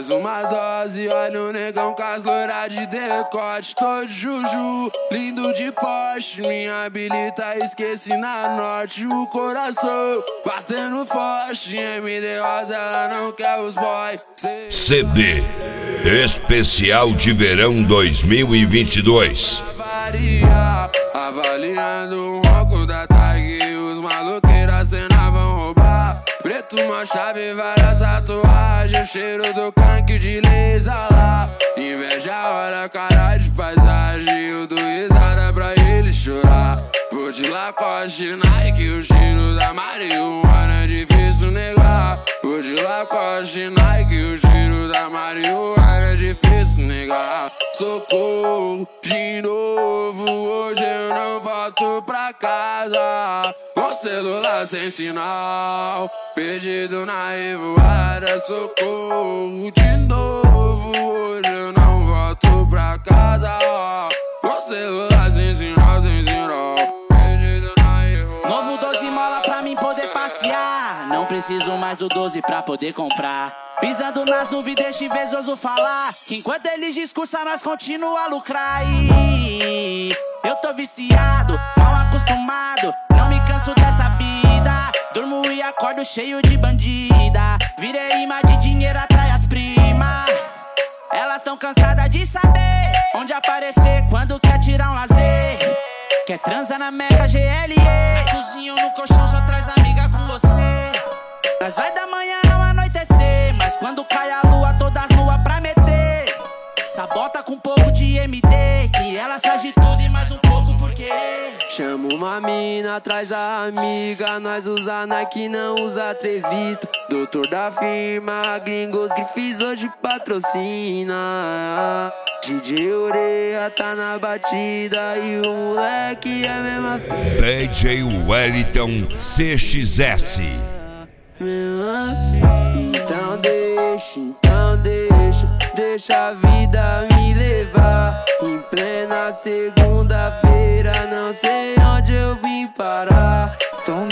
Mais uma dose, olha o negão com as loiras de decote. Tô de juju, lindo de poste. Minha habilita, esqueci na norte. O coração batendo forte. MD Rosa, ela não quer os boy. CD Especial de Verão 2022. Avaliando o ronco da tag. Os maloqueiros cena vão roubar. Preto, uma chave, várias tatuagens. O cheiro do canque de laser lá. Inveja, olha, cara de paisagem. Eu dou risada pra ele chorar. Vou de Lacoste, Nike. O cheiro da marihuana é difícil negar. Vou de Lacoste, Nike. O cheiro da marihuana é difícil negar. Socorro, de novo, hoje eu não volto pra casa. Com celular sem sinal, perdido na revoada. Socorro, de novo, hoje eu não volto pra casa. Com celular sem sinal, perdido na revoada. Novo 12 mola pra mim poder passear. Não preciso mais do 12 pra poder comprar. Pisando nas nuvens, deixa invejoso falar. Que enquanto eles discursam, nós continua a lucrar. E eu tô viciado, mal acostumado. Não me canso dessa vida. Durmo e acordo cheio de bandida. Virei imã de dinheiro, atrai as primas. Elas tão cansadas de saber onde aparecer quando quer tirar um lazer. Quer transa na Meca GLE. Cozinho no colchão, só traz amiga com você. Nós vai da manhã ao anoitecer. Mas quando cai a lua, todas nuas pra meter. Sabota com um pouco de MD. Que ela sabe tudo e mais um pouco por querer. Chama uma mina, traz a amiga. Nós usa Nike, não usa 3 listas. Doutor da firma, gringos grifes hoje patrocina. DJ Oreia tá na batida e o moleque é a mesma fita. DJ Wellington CXS. Então deixa a vida me levar. Em plena segunda-feira, não sei onde eu vim parar. Então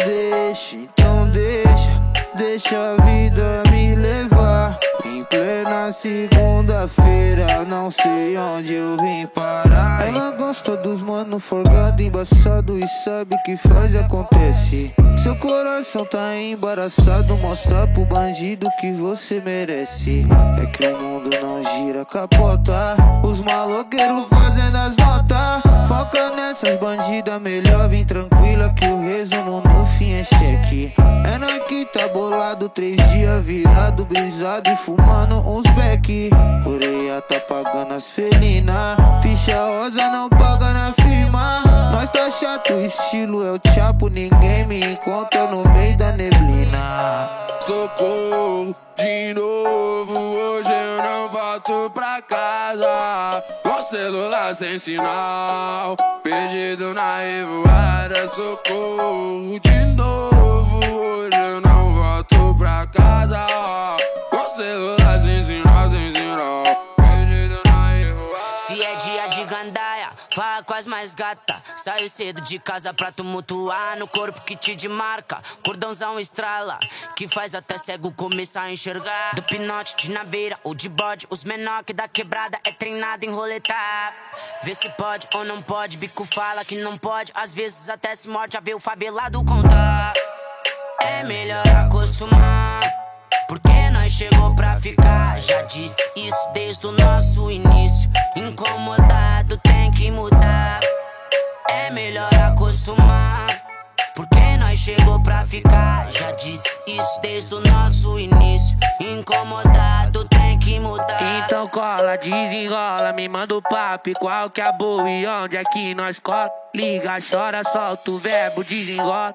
deixa a vida me levar. Em plena segunda-feira, não sei onde eu vim parar. Ela gosta dos mano folgado, embaçado e sabe que faz e acontece. Seu coração tá embaraçado, mostra pro bandido que você merece. É que o mundo não gira, capota. Os maloqueiros fazendo as notas. Foca nessas bandidas, melhor vir tranquila que o resumo no fim é cheque. É nós que tá bolado, 3 dias virado, brisado e fumando uns beck. Oreia tá pagando as felinas, ficha rosa não paga na firma. Nós tá chato, o estilo é o chapo, ninguém me encontra no meio da neblina. Socorro, de novo, hoje eu não volto pra casa. Com celular sem sinal, perdido na revoada. Socorro, de novo, hoje eu não volto pra casa. Com celular sem sinal, perdido na revoada. Se é dia de gandaia, vá com as mais gata. Saio cedo de casa pra tumultuar no corpo que te demarca. Cordãozão estrala, que faz até cego começar a enxergar. Do pinote de naveira ou de bode, os menor que da quebrada é treinado em roletar. Vê se pode ou não pode, bico fala que não pode. Às vezes até se morde a ver o favelado contar. É melhor acostumar, porque nós chegou pra ficar. Já disse isso desde o nosso início. Incomodado tem que mudar. É melhor acostumar, porque nós chegou pra ficar. Já disse isso desde o nosso início. Incomodado tem que mudar. Então cola, desenrola, me manda o papo e qual que é a boa e onde é que nós cola. Liga, chora, solta o verbo, desenrola.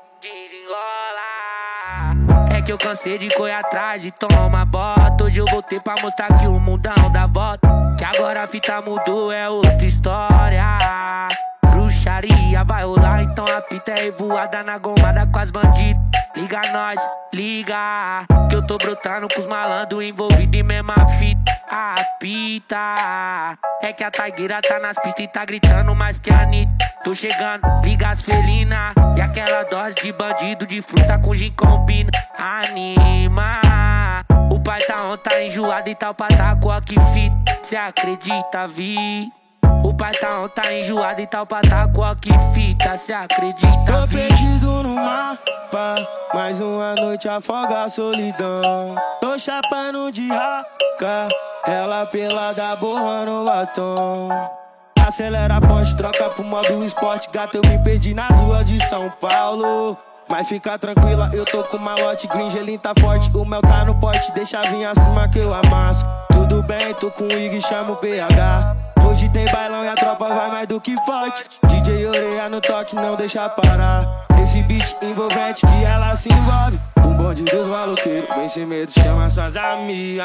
É que eu cansei de correr atrás de tomar bota. Hoje eu voltei pra mostrar que o mundão dá volta. Que agora a fita mudou, é outra história. Bruxaria vai rolar, então a fita é revoada na gomada com as bandidas. Liga nós, liga, que eu tô brotando com os malandros envolvidos em mesma fita. A pita é que a taigueira tá nas pistas e tá gritando mais que a Anitta. Tô chegando, liga as felinas e aquela dose de bandido de fruta com gin combina. Anima, o pai tá enjoado e tal pra tá com a que fita. Cê acredita, vi? O pai tá enjoado e tal pra tá com a que fita. Cê acredita, Tô vi? perdido no mapa, mais uma noite afoga a solidão. Tô chapando de raca, ela pelada borrando o batom. Acelera a ponte, troca pro modo esporte. Gato, eu me perdi nas ruas de São Paulo. Mas fica tranquila, eu tô com malote. Green gelinho tá forte, o mel tá no pote. Deixa vir as plumas que eu amasso. Tudo bem, tô com o Ig, chamo o PH. Hoje tem bailão e a tropa vai mais do que forte. DJ Oreia no toque, não deixa parar. Esse beat envolvente que ela se envolve. Um bonde dos maloqueiros, vem sem medo, chama suas amigas.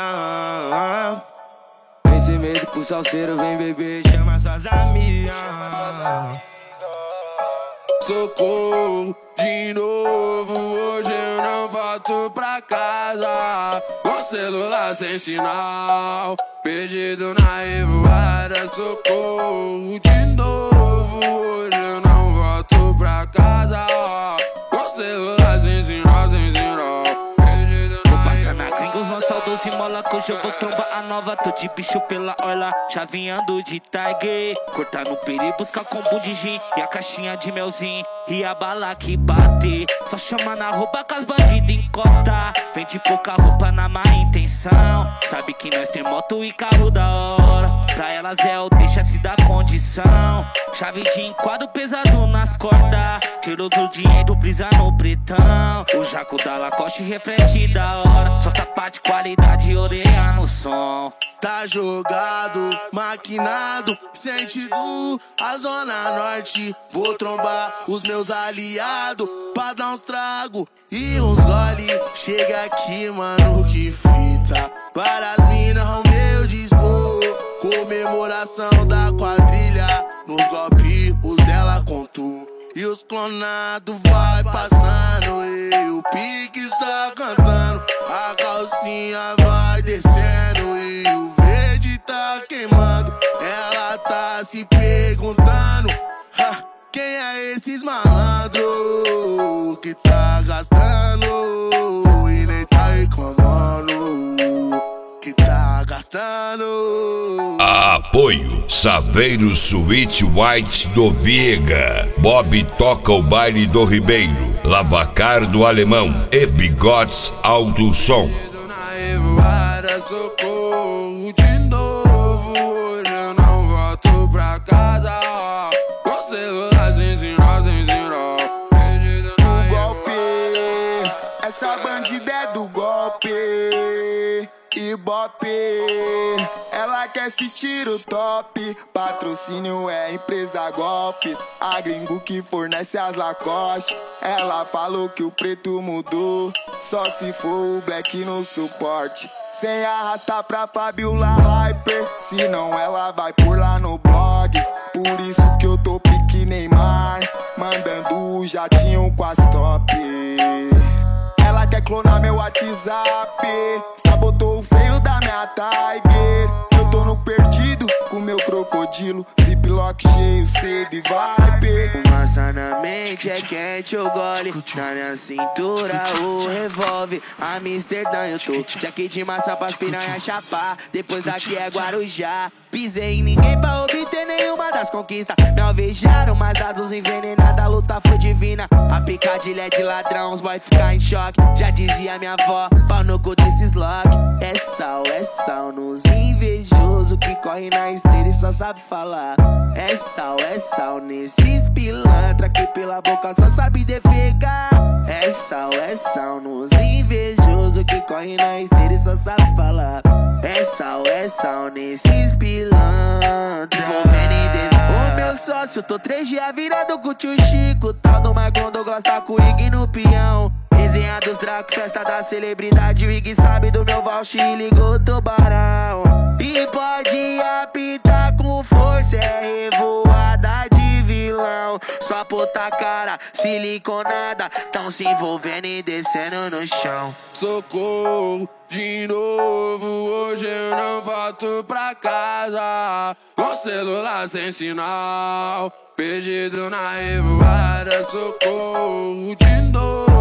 Vem sem medo pro salseiro, vem beber, chama suas amigas. Socorro, de novo, hoje eu não volto pra casa. Com celular sem sinal, perdido na revoada. Socorro, de novo, hoje eu não volto pra casa. Com celular sem sinal, perdido na Vou passar na gringos, lançar o 12 mola. Que hoje eu vou trombar a nova. Tô de bicho pela orla, chavinhando de Tiger. Cortar no peri, buscar combo de gin e a caixinha de melzinho. E a bala que bate, só chama na roupa que as bandidas encosta. Vende pouca roupa na má intenção. Sabe que nós tem moto e carro da hora. Pra elas é o deixa-se da condição. Chave de enquadro pesado nas cordas. Tirou do dinheiro, brisa no pretão. O jaco da Lacoste reflete da hora. Só tapa de qualidade, orelha no som. Tá jogado, maquinado, sentido a zona norte. Vou trombar os meus aliados pra dar uns trago e uns gole. Chega aqui, mano, que fita. Para as minas, o meu dispor. Comemoração da quadrilha. Nos golpes, os dela contou. E os clonados vai passando. E o pique está cantando. A calcinha vai descendo. E o verde tá queimando. Ela tá se perguntando: quem é esses malandros que tá gastando e nem tá reclamando que tá gastando? Apoio Saveiro Suíte White do Viega. Bob toca o baile do Ribeiro. Lavacar do Alemão e Bigotes Alto Som. na revoada. Socorro, de novo, hoje eu não volto pra casa. Com celular sem sinal, perdido na Golpe, essa bandida é do golpe. Ibope, ela quer se tiro top. Patrocínio é empresa golpe. A gringo que fornece as Lacoste. Ela falou que o preto mudou, só se for o black no suporte. Sem arrastar pra Fabiola Hyper, senão ela vai por lá no blog. Por isso que eu tô pique Neymar, mandando o jatinho com as top. Ela quer clonar meu WhatsApp, sabotou o freio da minha Tiger. Eu tô no perdido com meu crocodilo, ziplock cheio, sede e vibe. Fumaça na mente é quente, eu gole. Na minha cintura o revólver. Amsterdã eu tô, jaque de massa pras piranha chapar. Depois daqui é Guarujá. Pisei em ninguém pra obter nenhuma das conquistas. Me alvejaram, mas as luzes envenenadas. A luta foi divina. A picadilha é de ladrão, os boy ficar em choque. Já dizia minha avó, pau no cu desses lock. É sal nos invejosos que corre na esteira e só sabe falar. É sal nesses pilantra que pela boca só sabe defecar. É sal nos invejosos que corre na esteira e só sabe falar. É sal nesses pilantra. O meu sócio, tô 3 dias virado com o tio Chico. Tal do Magon Douglas tá com o Ig no peão. Resenha dos Draco, festa da celebridade. O Ig sabe do meu voucher e ligou o tubarão. E pode apitar com força, é revoada de vilão. Só puta cara, siliconada, tão se envolvendo e descendo no chão. Socorro, de novo, hoje eu não volto pra casa. Com celular sem sinal, perdido na revoada. Socorro, de novo.